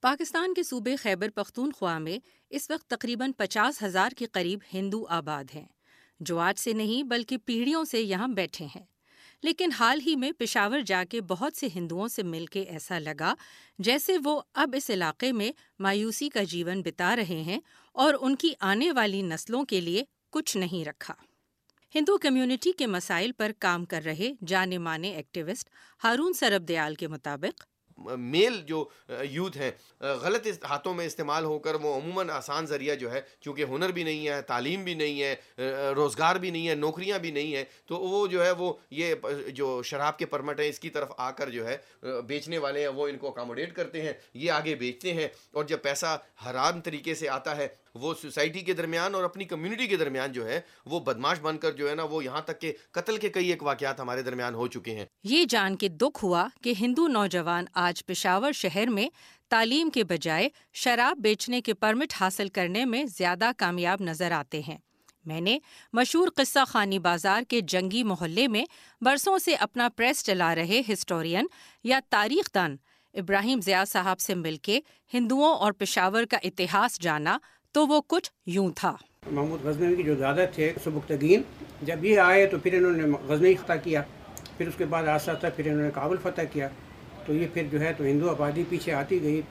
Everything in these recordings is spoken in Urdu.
پاکستان کے صوبے خیبر پختونخوا میں اس وقت تقریباً 50,000 کے قریب ہندو آباد ہیں، جو آج سے نہیں بلکہ پیڑھیوں سے یہاں بیٹھے ہیں۔ لیکن حال ہی میں پشاور جا کے بہت سے ہندوؤں سے مل کے ایسا لگا جیسے وہ اب اس علاقے میں مایوسی کا جیون بتا رہے ہیں اور ان کی آنے والی نسلوں کے لیے کچھ نہیں رکھا۔ ہندو کمیونٹی کے مسائل پر کام کر رہے جانے مانے ایکٹیوسٹ ہارون سربدیال کے مطابق میل جو یوتھ ہیں غلط ہاتھوں میں استعمال ہو کر وہ عموماً آسان ذریعہ جو ہے، چونکہ ہنر بھی نہیں ہے، تعلیم بھی نہیں ہے، روزگار بھی نہیں ہے، نوکریاں بھی نہیں ہیں، تو وہ جو ہے وہ یہ جو شراب کے پرمٹ ہیں اس کی طرف آ کر جو ہے بیچنے والے ہیں وہ ان کو اکاموڈیٹ کرتے ہیں، یہ آگے بیچتے ہیں، اور جب پیسہ حرام طریقے سے آتا ہے وہ سوسائٹی کے درمیان اور اپنی کمیونٹی کے درمیان جو ہے وہ بدماش بن کر جو ہے نا وہ یہاں تک کہ قتل کے کئی ایک واقعات ہمارے درمیان ہو چکے ہیں۔ یہ جان کے دکھ ہوا کہ ہندو نوجوان آج پشاور شہر میں تعلیم کے بجائے شراب بیچنے کے پرمٹ حاصل کرنے میں زیادہ کامیاب نظر آتے ہیں۔ میں نے مشہور قصہ خانی بازار کے جنگی محلے میں برسوں سے اپنا پریس چلا رہے ہسٹورین یا تاریخ دان ابراہیم ضیاء صاحب سے مل کے ہندوؤں اور پشاور کا اتہاس جانا تو وہ کچھ یوں تھا۔ محمود غزنوی کے جو دادا تھے سبکتگین، جب یہ آئے تو پھر انہوں نے غزنوی فتح کیا، پھر اس کے بعد آہستہ آہستہ پھر انہوں نے کابل فتح کیا، تو یہ پھر جو ہے تو ہندو آبادی پیچھے آتی گئی۔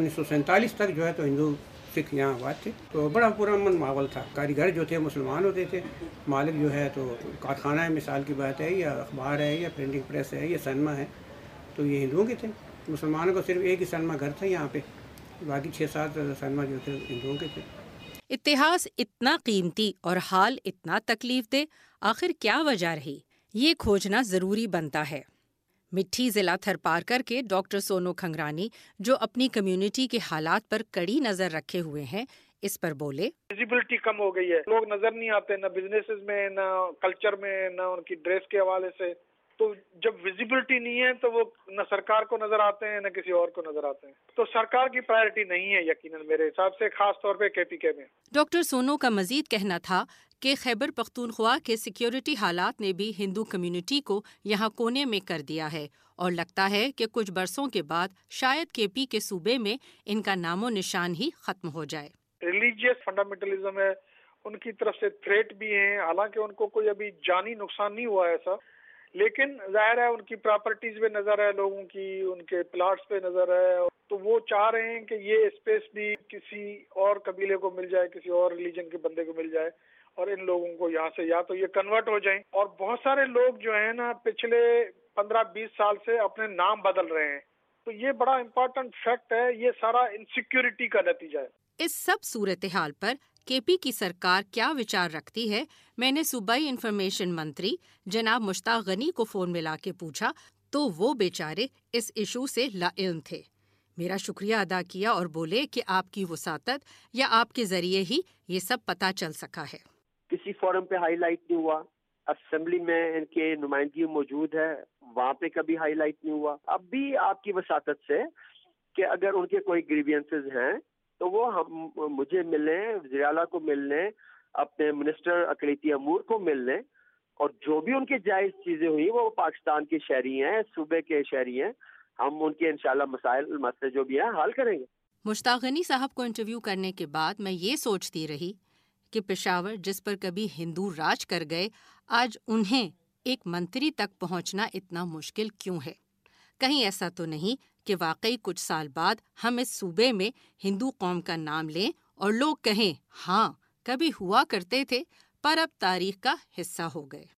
1947 تک جو ہے تو ہندو سکھ یہاں آباد تھے، تو بڑا پرامن ماحول تھا۔ کاریگر جو تھے مسلمان ہوتے تھے، مالک جو ہے تو کارخانہ ہے، مثال کی بات ہے، یا اخبار ہے، یا پرنٹنگ پریس ہے، یا سنیما ہے، تو یہ ہندوؤں کے تھے۔ مسلمانوں کو صرف ایک ہی سنیما گھر تھا یہاں پہ، باقی 6-7 سنیما جو تھے ہندوؤں کے تھے۔ اتہاس اتنا قیمتی اور حال اتنا تکلیف دہ، آخر کیا وجہ رہی؟ یہ کھوجنا ضروری بنتا ہے۔ مٹھی ضلع تھر پار کر کے ڈاکٹر سونو کھنگرانی، جو اپنی کمیونٹی کے حالات پر کڑی نظر رکھے ہوئے ہیں، اس پر بولے۔ ویزیبلٹی کم ہو گئی ہے، لوگ نظر نہیں آتے، نہ بزنسز میں، نہ کلچر میں، نہ ان کی ڈریس کے حوالے سے۔ تو جب ویزیبلٹی نہیں ہے تو وہ نہ سرکار کو نظر آتے ہیں نہ کسی اور کو نظر آتے ہیں، تو سرکار کی پرائرٹی نہیں ہے یقیناً میرے حساب سے، خاص طور پہ KPK میں۔ ڈاکٹر سونو کا مزید کہنا تھا کہ خیبر پختونخوا کے سیکیورٹی حالات نے بھی ہندو کمیونٹی کو یہاں کونے میں کر دیا ہے، اور لگتا ہے کہ کچھ برسوں کے بعد شاید KP کے صوبے میں ان کا نام و نشان ہی ختم ہو جائے۔ ریلیجیس فنڈامنٹلزم ہے، ان کی طرف سے تھریٹ بھی ہیں، حالانکہ ان کو کوئی ابھی جانی نقصان نہیں ہوا ایسا، لیکن ظاہر ہے ان کی پراپرٹیز پہ نظر ہے، لوگوں کی ان کے پلاٹس پہ نظر ہے، تو وہ چاہ رہے ہیں کہ یہ اسپیس بھی کسی اور قبیلے کو مل جائے، کسی اور ریلیجن کے بندے کو مل جائے، اور ان لوگوں کو یہاں سے یا تو یہ کنورٹ ہو جائیں، اور بہت سارے لوگ جو ہیں نا پچھلے 15-20 سال سے اپنے نام بدل رہے ہیں، تو یہ بڑا امپورٹنٹ فیکٹ ہے، یہ سارا انسیکیورٹی کا نتیجہ ہے۔ اس سب صورتحال پر KP کی سرکار کیا وچار رکھتی ہے، میں نے صوبائی انفارمیشن منتری جناب مشتاق غنی کو فون ملا کے پوچھا تو وہ بیچارے اس ایشو سے لا علم تھے۔ میرا شکریہ ادا کیا اور بولے کہ آپ کی وساطت یا آپ کے ذریعے ہی یہ سب پتہ چل سکا ہے۔ کسی فورم پہ ہائی لائٹ نہیں ہوا، اسمبلی میں ان کے نمائندگی موجود ہے، وہاں پہ کبھی ہائی لائٹ نہیں ہوا۔ اب بھی آپ کی وساطت سے کہ اگر ان کے کوئی گریوینسز ہیں تو وہ مجھے ملیں، وزیر اعلیٰ کو ملیں، اپنے منسٹر اقلیتی امور کو ملیں، اور جو بھی ان کے جائز چیزیں ہوئی وہ پاکستان کے شہری ہیں، صوبے کے شہری ہیں، ہم ان کے انشاءاللہ مسئلے جو بھی ہیں حل کریں گے۔ مشتاق غنی صاحب کو انٹرویو کرنے کے بعد میں یہ سوچتی رہی کہ پشاور جس پر کبھی ہندو راج کر گئے، آج انہیں ایک منتری تک پہنچنا اتنا مشکل کیوں ہے؟ کہیں ایسا تو نہیں کہ واقعی کچھ سال بعد ہم اس صوبے میں ہندو قوم کا نام لیں اور لوگ کہیں ہاں کبھی ہوا کرتے تھے پر اب تاریخ کا حصہ ہو گئے۔